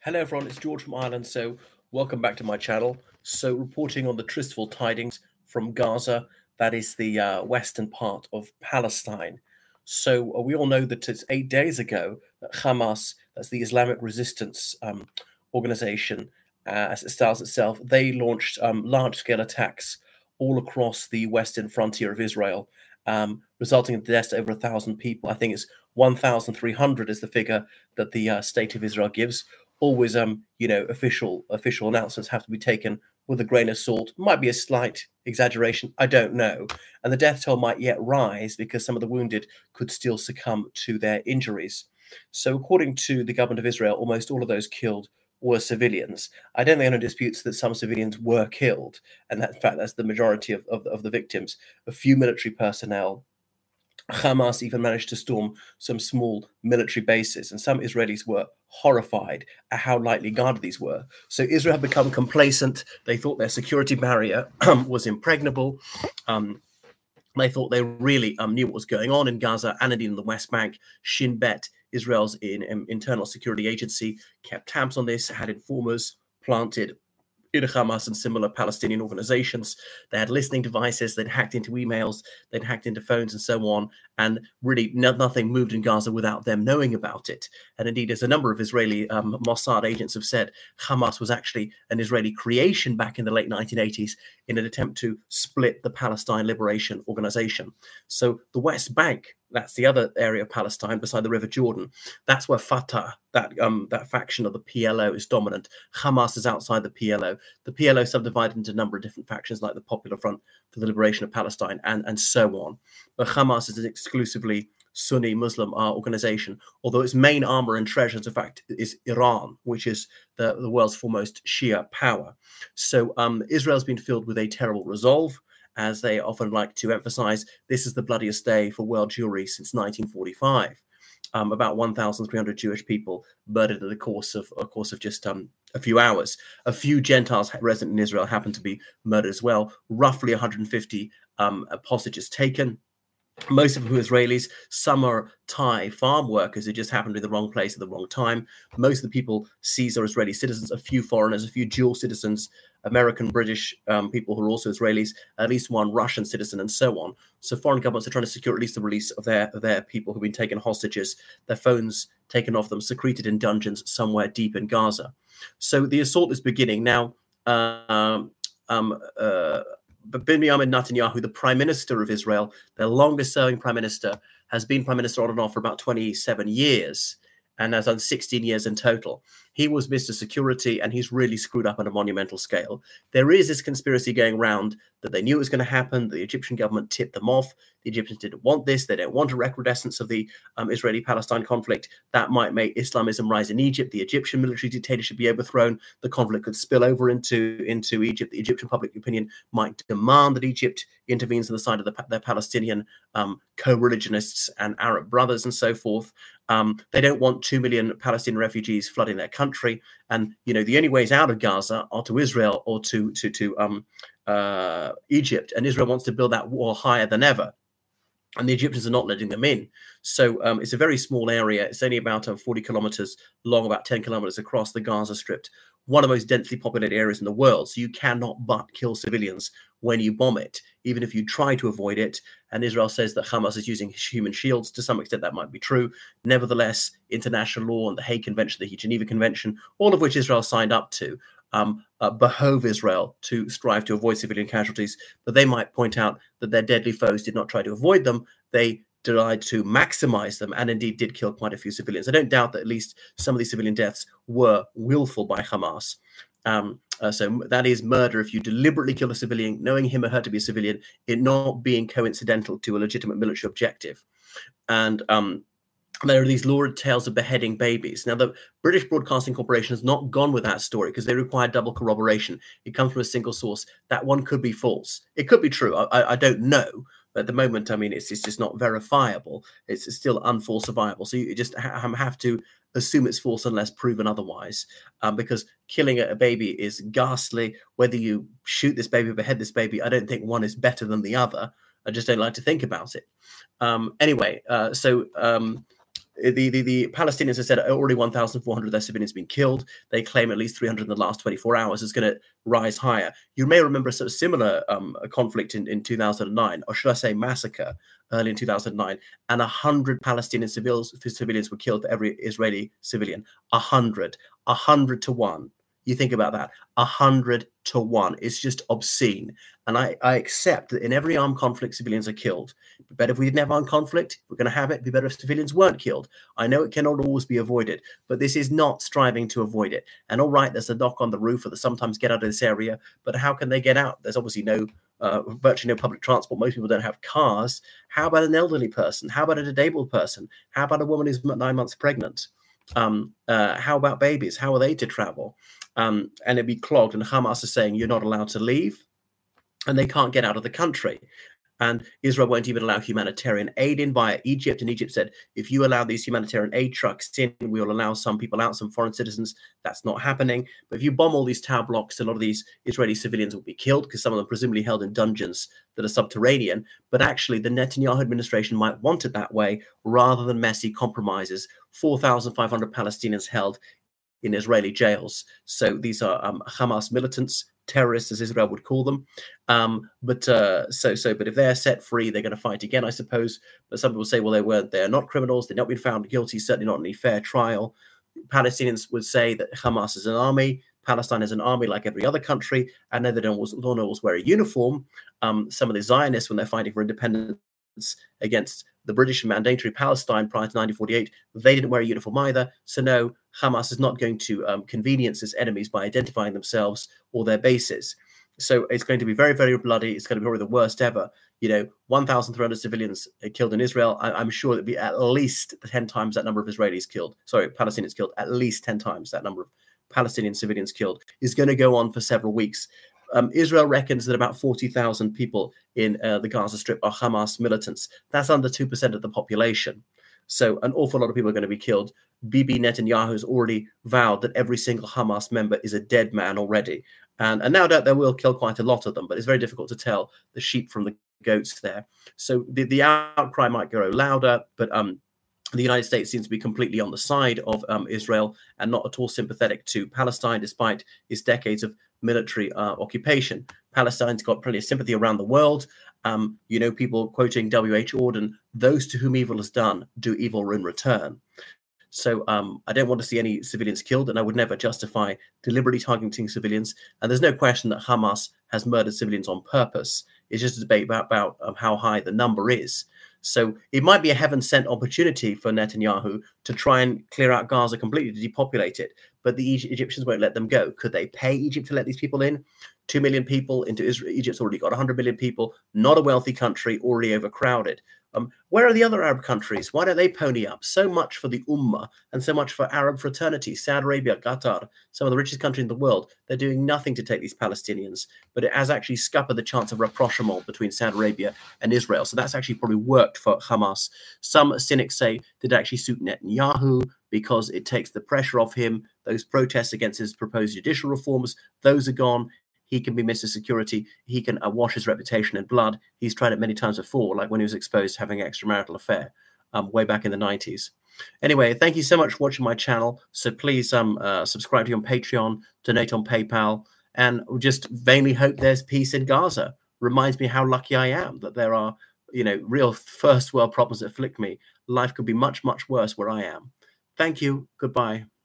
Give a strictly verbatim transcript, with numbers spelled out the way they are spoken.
Hello everyone, it's George from Ireland. So welcome back to my channel. So reporting on the tristful tidings from Gaza, that is the uh, western part of Palestine. So uh, we all know that it's eight days ago that Hamas, that's the Islamic Resistance um, Organization, uh, as it styles itself, they launched um, large-scale attacks all across the western frontier of Israel, um, resulting in the deaths of over a thousand people. I think it's one thousand three hundred is the figure that the uh, State of Israel gives. Always, um, you know, official official announcements have to be taken with a grain of salt. Might be a slight exaggeration, I don't know. And the death toll might yet rise because some of the wounded could still succumb to their injuries. So according to the government of Israel, almost all of those killed were civilians. I don't think anyone disputes that some civilians were killed, and that, in fact, that's the majority of, of, of the victims. A few military personnel. Hamas even managed to storm some small military bases, and some Israelis were horrified at how lightly guarded these were. So Israel had become complacent. They thought their security barrier was impregnable. Um, they thought they really um, knew what was going on in Gaza and indeed in the West Bank. Shin Bet, Israel's in, in, internal security agency, kept tabs on this, had informers planted in Hamas and similar Palestinian organizations. They had listening devices, they'd hacked into emails, they'd hacked into phones and so on, and really no, nothing moved in Gaza without them knowing about it. And indeed, as a number of Israeli um, Mossad agents have said, Hamas was actually an Israeli creation back in the late nineteen eighties in an attempt to split the Palestine Liberation Organization. So the West Bank, that's the other area of Palestine beside the River Jordan. That's where Fatah, that um, that faction of the P L O, is dominant. Hamas is outside the P L O. The P L O subdivided into a number of different factions, like the Popular Front for the Liberation of Palestine, and, and so on. But Hamas is an exclusively Sunni Muslim uh, organization, although its main armor and treasures, in fact, is Iran, which is the, the world's foremost Shia power. So um, Israel's been filled with a terrible resolve. As they often like to emphasize, this is the bloodiest day for world Jewry since nineteen forty-five. Um, about one thousand three hundred Jewish people murdered in the course of a course of just um, a few hours. A few Gentiles resident in Israel happened to be murdered as well. Roughly one hundred fifty um, hostages taken. Most of them are Israelis. Some are Thai farm workers who just happened to be in the wrong place at the wrong time. Most of the people seized are Israeli citizens, a few foreigners, a few dual citizens, American, British um, people who are also Israelis, at least one Russian citizen, and so on. So foreign governments are trying to secure at least the release of their, of their people who've been taken hostages, their phones taken off them, secreted in dungeons somewhere deep in Gaza. So the assault is beginning. Now, um, um, uh, But Benjamin Netanyahu, the prime minister of Israel, their longest serving prime minister, has been prime minister on and off for about twenty-seven years and has done sixteen years in total. He was Mister Security, and he's really screwed up on a monumental scale. There is this conspiracy going around that they knew it was going to happen. The Egyptian government tipped them off. The Egyptians didn't want this. They don't want a recrudescence of the um, Israeli-Palestine conflict. That might make Islamism rise in Egypt. The Egyptian military dictatorship be overthrown. The conflict could spill over into, into Egypt. The Egyptian public opinion might demand that Egypt intervenes on the side of the, their Palestinian um, co-religionists and Arab brothers and so forth. Um, they don't want two million Palestinian refugees flooding their country. And, you know, the only ways out of Gaza are to Israel or to, to, to um, uh, Egypt. And Israel wants to build that wall higher than ever. And the Egyptians are not letting them in. So um, it's a very small area. It's only about uh, forty kilometers long, about ten kilometers across the Gaza Strip, one of the most densely populated areas in the world. So you cannot but kill civilians when you bomb it, even if you try to avoid it. And Israel says that Hamas is using human shields. To some extent, that might be true. Nevertheless, international law and the Hague Convention, the Geneva Convention, all of which Israel signed up to, um, uh, behove Israel to strive to avoid civilian casualties. But they might point out that their deadly foes did not try to avoid them. They tried to maximize them and indeed did kill quite a few civilians. I don't doubt that at least some of these civilian deaths were willful by Hamas. Um, uh, so that is murder if you deliberately kill a civilian, knowing him or her to be a civilian, it not being coincidental to a legitimate military objective. And um, there are these lurid tales of beheading babies. Now, the British Broadcasting Corporation has not gone with that story because they require double corroboration. It comes from a single source. That one could be false. It could be true. I, I don't know. But at the moment, I mean, it's, it's just not verifiable. It's still unfalsifiable. So you just ha have to assume it's false unless proven otherwise, um, because killing a baby is ghastly. Whether you shoot this baby or behead this baby, I don't think one is better than the other. I just don't like to think about it. Um, anyway, uh, so... Um, the, the, the Palestinians have said already one thousand four hundred of their civilians have been killed. They claim at least three hundred in the last twenty-four hours. It's going to rise higher. You may remember a sort of similar um, conflict in, in two thousand nine, or should I say massacre, early in two thousand nine, and one hundred Palestinian civils, civilians were killed for every Israeli civilian. one hundred. one hundred to one. You think about that, one hundred to one. It's just obscene. And I, I accept that in every armed conflict, civilians are killed. It'd be better if we didn't have armed conflict. We're going to have it. It'd be better if civilians weren't killed. I know it cannot always be avoided, but this is not striving to avoid it. And all right, there's a knock on the roof, or they sometimes get out of this area, but how can they get out? There's obviously no, uh, virtually no public transport. Most people don't have cars. How about an elderly person? How about a disabled person? How about a woman who's nine months pregnant? Um, uh, how about babies? How are they to travel? Um, and it'd be clogged. And Hamas is saying you're not allowed to leave, and they can't get out of the country. And Israel won't even allow humanitarian aid in via Egypt. And Egypt said, if you allow these humanitarian aid trucks in, we will allow some people out, some foreign citizens. That's not happening. But if you bomb all these tower blocks, a lot of these Israeli civilians will be killed, because some of them presumably held in dungeons that are subterranean. But actually, the Netanyahu administration might want it that way, rather than messy compromises. four thousand five hundred Palestinians held in Israeli jails. So these are um, Hamas militants, terrorists, as Israel would call them. Um, but uh, so so, but if they're set free, they're going to fight again, I suppose. But some people say, well, they weren't. They're not criminals. They've not been found guilty. Certainly not in any fair trial. Palestinians would say that Hamas is an army. Palestine is an army like every other country, and they don't always, don't always wear a uniform. Um, some of the Zionists, when they're fighting for independence against the British mandatory Palestine prior to nineteen forty-eight, they didn't wear a uniform either. So no, Hamas is not going to um, convenience its enemies by identifying themselves or their bases. So it's going to be very, very bloody. It's going to be probably the worst ever. You know, one thousand three hundred civilians killed in Israel. I, I'm sure it'd be at least ten times that number of Israelis killed. Sorry, Palestinians killed. At least ten times that number of Palestinian civilians killed. Is going to go on for several weeks. Um, Israel reckons that about forty thousand people in uh, the Gaza Strip are Hamas militants. That's under two percent of the population. So an awful lot of people are going to be killed. Bibi Netanyahu has already vowed that every single Hamas member is a dead man already. And, and no doubt they will kill quite a lot of them, but it's very difficult to tell the sheep from the goats there. So the, the outcry might grow louder, but um, the United States seems to be completely on the side of um, Israel and not at all sympathetic to Palestine, despite its decades of military uh, occupation. Palestine's got plenty of sympathy around the world. Um, you know, people quoting W H Auden, those to whom evil is done do evil in return. So um, I don't want to see any civilians killed, and I would never justify deliberately targeting civilians. And there's no question that Hamas has murdered civilians on purpose. It's just a debate about, about um, how high the number is. So it might be a heaven-sent opportunity for Netanyahu to try and clear out Gaza completely, to depopulate it. But the Egyptians won't let them go. Could they pay Egypt to let these people in? Two million people into Israel. Egypt's already got one hundred million people, not a wealthy country, already overcrowded. Um, where are the other Arab countries? Why don't they pony up? So much for the Ummah and so much for Arab fraternity. Saudi Arabia, Qatar, some of the richest countries in the world. They're doing nothing to take these Palestinians, but it has actually scuppered the chance of rapprochement between Saudi Arabia and Israel. So that's actually probably worked for Hamas. Some cynics say that it actually suit Netanyahu because it takes the pressure off him. Those protests against his proposed judicial reforms, those are gone. He can be Mister Security. He can uh, wash his reputation in blood. He's tried it many times before, like when he was exposed to having an extramarital affair um, way back in the nineties. Anyway, thank you so much for watching my channel. So please um, uh, subscribe to me on Patreon, donate on PayPal, and just vainly hope there's peace in Gaza. Reminds me how lucky I am that there are, you know, real first world problems that afflict me. Life could be much, much worse where I am. Thank you. Goodbye.